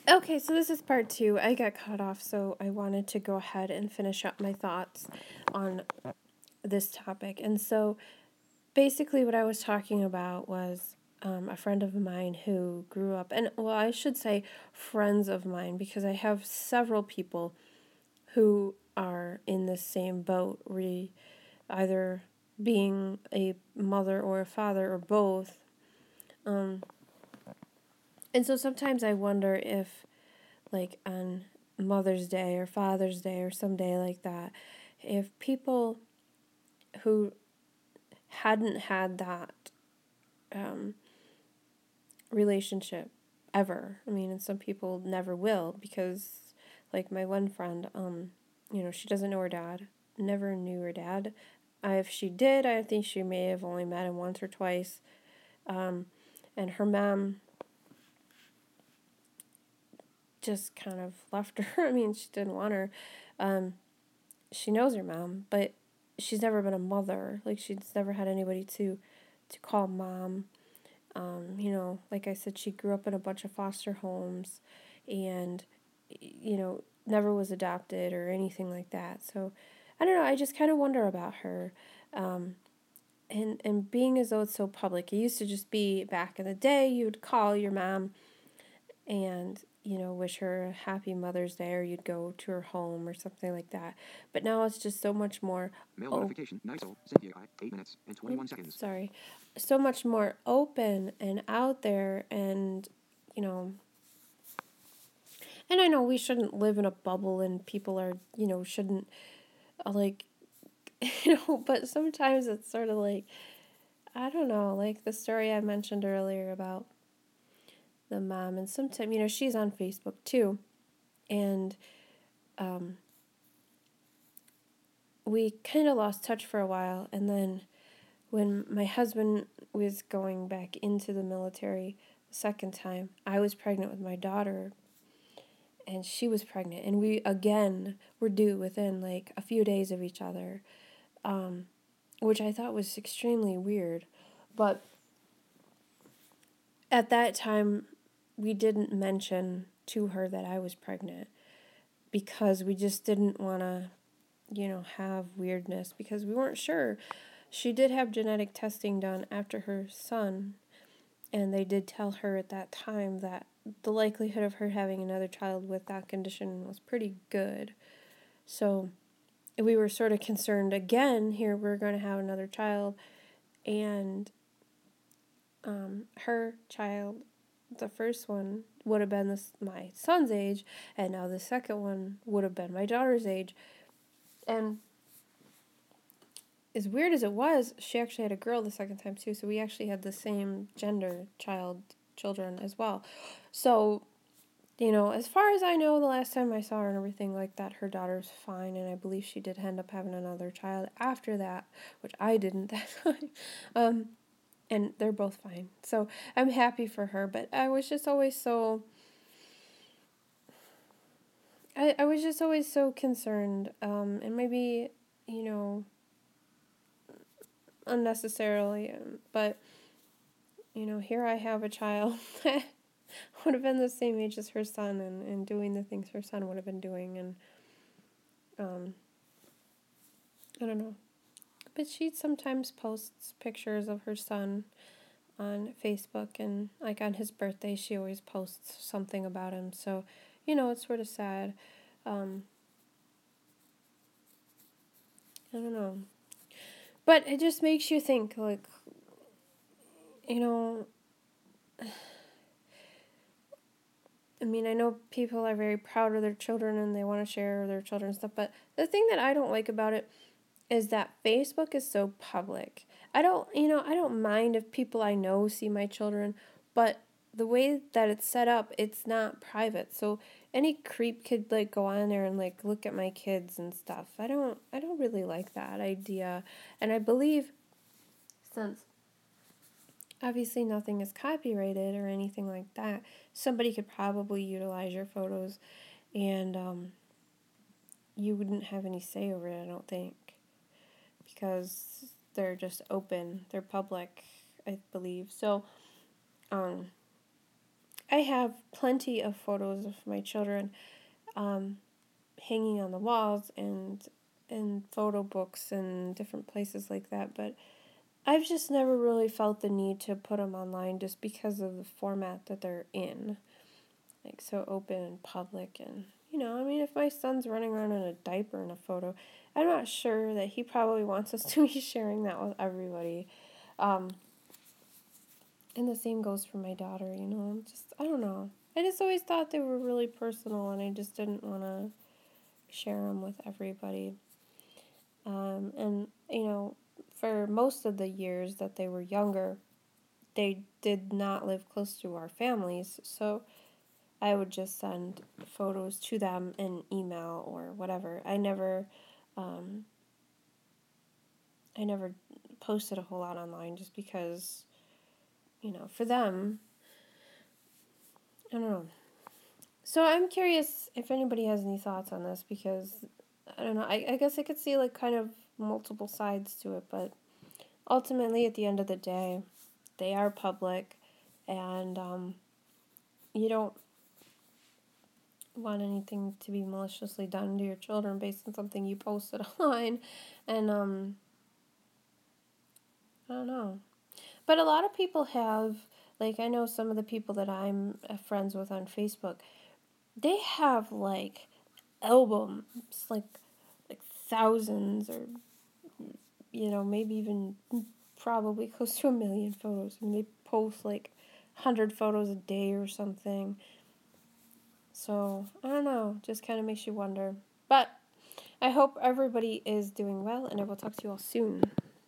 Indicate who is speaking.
Speaker 1: Okay, so this is part 2. I got cut off, so I wanted to go ahead and finish up my thoughts on this topic. And so basically, what I was talking about was a friend of mine who grew up, and well, I should say friends of mine, because I have several people who are in the same boat, either being a mother or a father or both. And so sometimes I wonder if, like, on Mother's Day or Father's Day or some day like that, if people who hadn't had that relationship ever, I mean, and some people never will, because, like, my one friend, she doesn't know her dad, never knew her dad. If she did, I think she may have only met him once or twice. And her mom just kind of left her. I mean, she didn't want her. She knows her mom, but she's never been a mother. Like, she's never had anybody to call mom. Like I said, she grew up in a bunch of foster homes and, never was adopted or anything like that. So, I don't know, I just kind of wonder about her. And being as though it's so public, it used to just be back in the day, you'd call your mom and, wish her a happy Mother's Day, or you'd go to her home or something like that. But now it's just so much more.
Speaker 2: Mail notification. NISO. Cynthia I. 8 minutes and 21 seconds.
Speaker 1: Sorry. So much more open and out there, and, and I know we shouldn't live in a bubble and people are, shouldn't, like, but sometimes it's sort of like, I don't know, like the story I mentioned earlier about the mom, and sometimes, she's on Facebook too, and we kind of lost touch for a while, and then when my husband was going back into the military the second time, I was pregnant with my daughter, and she was pregnant, and we again were due within like a few days of each other, which I thought was extremely weird. But at that time, we didn't mention to her that I was pregnant because we just didn't want to, have weirdness, because we weren't sure. She did have genetic testing done after her son, and they did tell her at that time that the likelihood of her having another child with that condition was pretty good. So we were sort of concerned again. Here we're going to have another child, and her child, the first one, would have been my son's age, and now the second one would have been my daughter's age. And as weird as it was, she actually had a girl the second time too, so we actually had the same gender children as well. So, as far as I know, the last time I saw her and everything like that, her daughter's fine, and I believe she did end up having another child after that, which I didn't that time. And they're both fine. So I'm happy for her, but I was just always so I was just always so concerned, and maybe, unnecessarily, but, here I have a child that would have been the same age as her son, and doing the things her son would have been doing, and, I don't know. But she sometimes posts pictures of her son on Facebook, and, like, on his birthday, she always posts something about him, so, it's sort of sad. I don't know. But it just makes you think, like, you know, I mean, I know people are very proud of their children and they want to share their children's stuff, but the thing that I don't like about it is that Facebook is so public. I don't mind if people I know see my children, but the way that it's set up, it's not private. So any creep could like go on there and like look at my kids and stuff. I don't really like that idea. And I believe, since obviously nothing is copyrighted or anything like that, somebody could probably utilize your photos, and you wouldn't have any say over it, I don't think, because they're just open, they're public, I believe. So I have plenty of photos of my children hanging on the walls and in photo books and different places like that, but I've just never really felt the need to put them online just because of the format that they're in. Like, so open and public. And, I mean, if my son's running around in a diaper in a photo, I'm not sure that he probably wants us to be sharing that with everybody. And the same goes for my daughter, I don't know. I just always thought they were really personal, and I just didn't want to share them with everybody. And, for most of the years that they were younger, they did not live close to our families, so I would just send photos to them in email or whatever. I never posted a whole lot online just because, for them, I don't know. So I'm curious if anybody has any thoughts on this, because I don't know. I guess I could see like kind of multiple sides to it, but ultimately at the end of the day, they are public, and you don't want anything to be maliciously done to your children based on something you posted online. And I don't know. But a lot of people have, like, I know some of the people that I'm friends with on Facebook, they have like albums, like thousands, or maybe even probably close to 1,000,000 photos. I mean, they post like 100 photos a day or something. So I don't know, just kind of makes you wonder. But I hope everybody is doing well, and I will talk to you all soon.